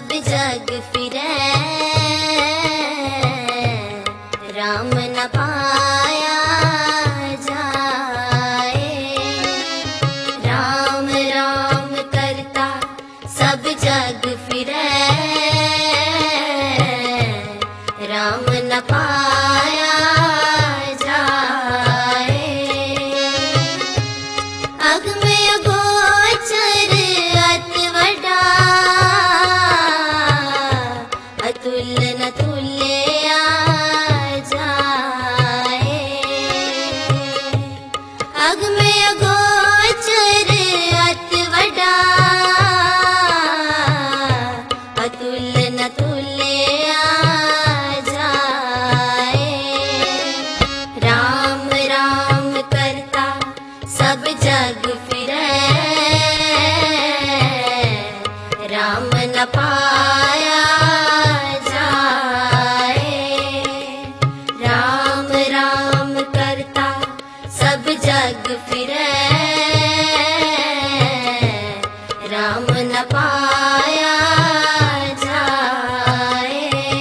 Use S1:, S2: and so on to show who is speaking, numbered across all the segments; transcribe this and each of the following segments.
S1: सब जग फिरे, राम न पाया जाए। राम राम करता सब जग फिरे, राम न पाया जाए। अग में अगोचर अति वड्डा, अतुल्य न तुल्य जाए। अग में अगोचर अति वड्डा, अतुल्य न तुल्य जाए। राम राम करता सब जग फिरे, राम न पाया जाए। राम राम करता सब जग फिरे, राम न पाया जाए।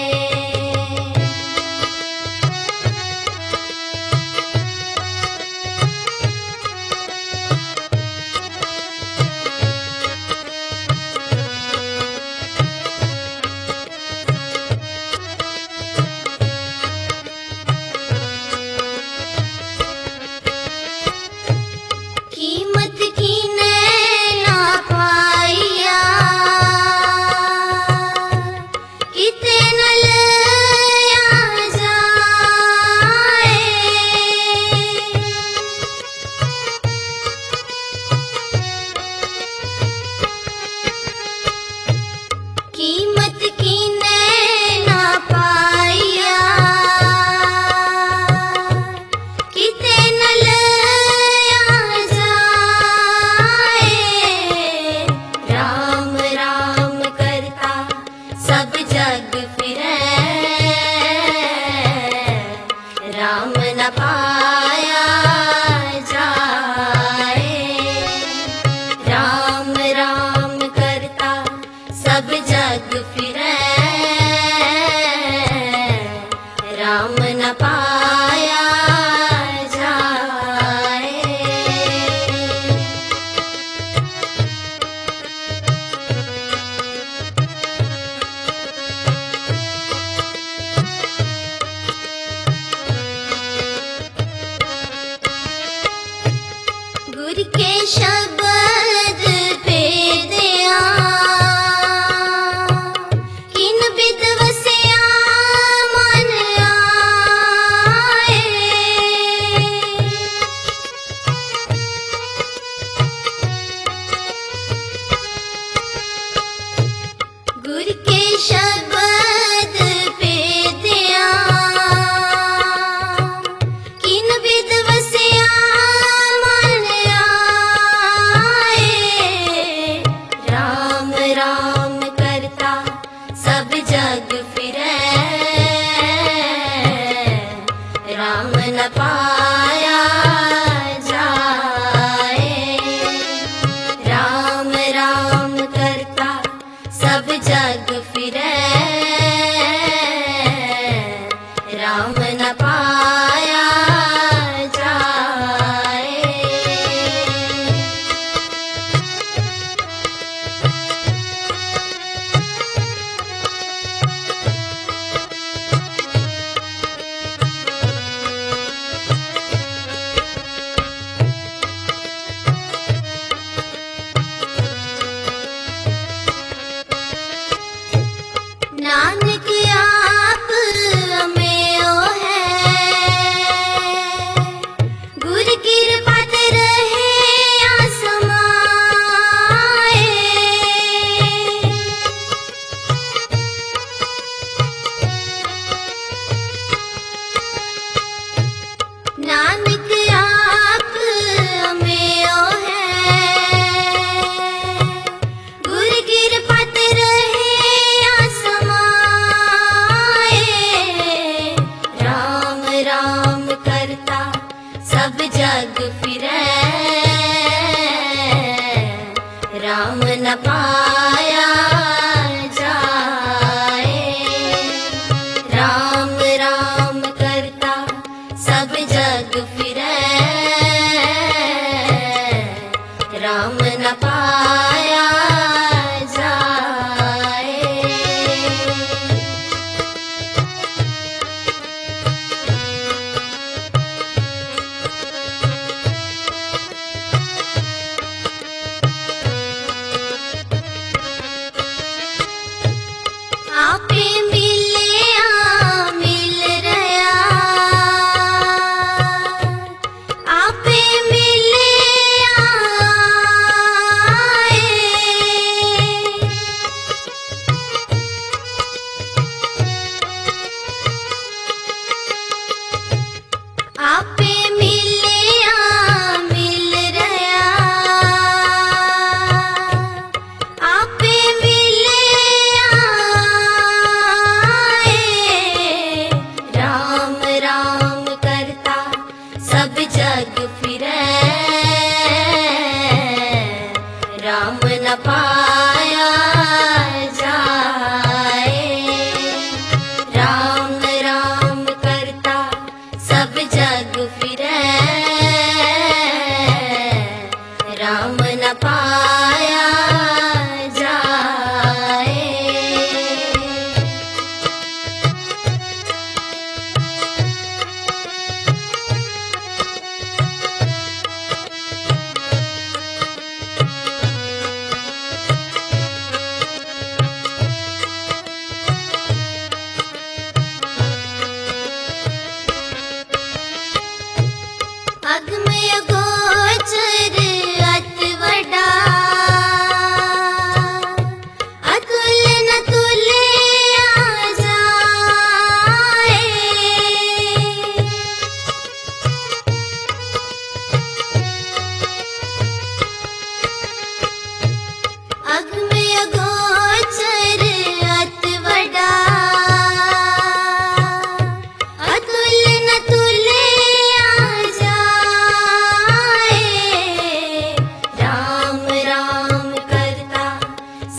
S1: कीमत कीने ना पाइया, किते न लया जाए। कीमत कीने ना पाइया, किते न लया जाए। राम राम करता सब जग फिरे, राम न पाया जाए। राम राम करता सब जग फिरे, राम न पाया जाए। गुर के शब्द पे दिया, किन बिद वसिया मन आए। गुर के शब्द पे दिया, किन बिद वसिया मन आए। राम राम करता सब जग फिरे, राम न पाया जाए। राम राम करता सब जग फिरे, राम न पाया जाए। नानक आप में ओ है, गुर कृपा ते रहे आसमाए। नानक आप में ओ है, गुर कृपा ते रहे आसमाए। राम राम करता सब जग फिरे, राम न पाया जाए।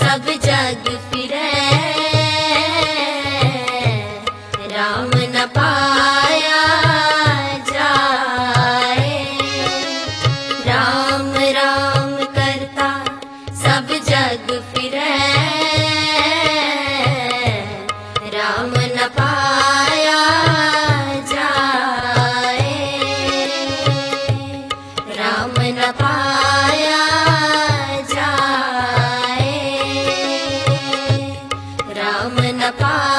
S1: सब जग फिरै, राम न पाया जाए। राम राम करता सब जग फिरै, राम न पाया जाए। राम न पाया जाए, राम न पाया